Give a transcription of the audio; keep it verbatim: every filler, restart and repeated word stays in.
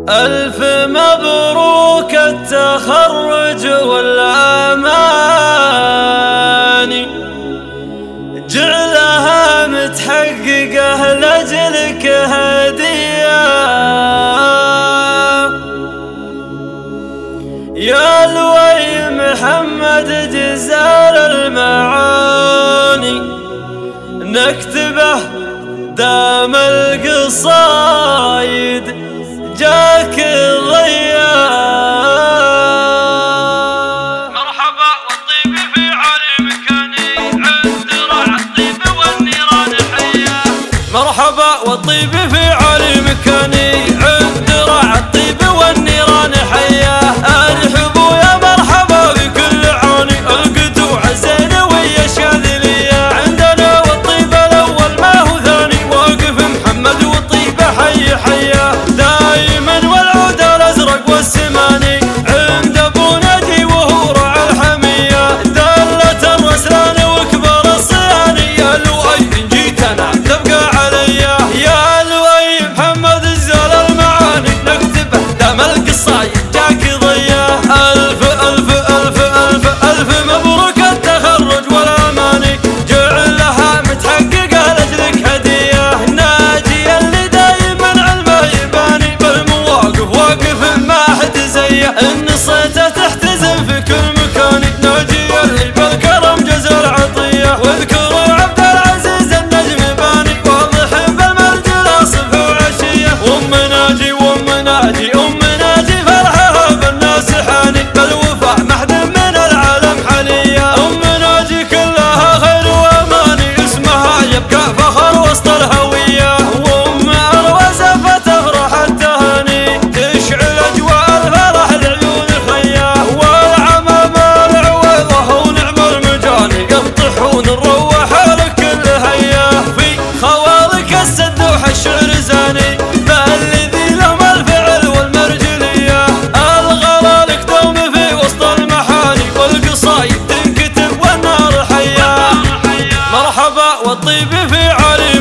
ألف مبروك التخرج والأماني، جعلها متحققة لأجلك هدية. يا لوي محمد جزال المعاني، نكتبه دام القصايد جاك الضياء. مرحبا والطيب في عالي مكاني، عند رعى الطيب والنيران حياه. مرحبا والطيب في عالي مكاني، عند رعى الطيب والنيران حياه. ارحبوا يا مرحبا بكل عاني، القطوع الزينه ويا الشاذليه. عندنا والطيب الاول ما هو ثاني، واقف محمد والطيب حي حياه. دايما والعود الازرق والسماني، عند ابو ناجي وهو رعى الحميه. دلة الرسلان وكبر الصياني، يا لؤي ان جيتنا تبقى عليا. يا لؤي محمد جزال المعاني، نكتبه دام القصايد جاك ضياه. الف الف الف الف الف مبروك التخرج والاماني، جعلها متحققه لاجلك هديه. ناجي اللي دايما علمه يباني، بالمواقف واقف ما حد زيه. ان صيته تحتزم في كل مكان، ناجي اللي بالكرم جزى العطيه. واذكروا عبد العزيز النجم باني، واضح بالمرجله صبح وعشيه. وام ناجي وام ناجي ام ناجي فرحها بالناس حاني، بالوفاء محد من العالم حنيه. ام ناجي كلها خير واماني، اسمها يبقى فخر وسط الهويه. وام اروزه فتفرح التهاني، تشعل اجواء الفرح لعيون الخياه. والعمام العويضه ونعم المجاني، يطحون الروح لك كل هياه. في خوالك السدوح الشعر زاني، بالذي لهم الفعل والمرجليه. الغلالك دوم في وسط المحاني، والقصايد تنكتب والنار حياه. مرحبا والطيب في عالي